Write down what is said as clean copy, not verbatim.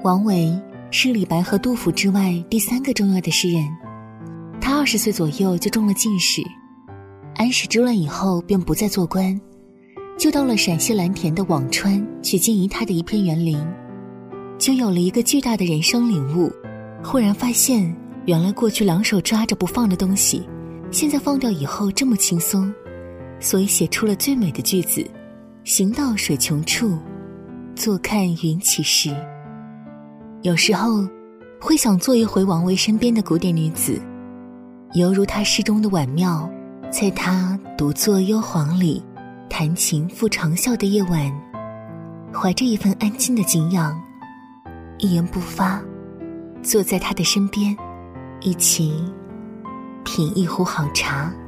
王维是李白和杜甫之外第3个重要的诗人。他20岁左右就中了进士，安史之乱以后便不再做官，就到了陕西蓝田的辋川去经营他的一片园林，就有了一个巨大的人生领悟。忽然发现，原来过去2手抓着不放的东西，现在放掉以后这么轻松，所以写出了最美的句子：行到水穷处，坐看云起时。有时候会想做一回王维身边的古典女子，犹如他诗中的婉妙，在他独坐幽篁里弹琴复长啸的夜晚，怀着一份安静的敬仰，一言不发，坐在他的身边，一起品一壶好茶。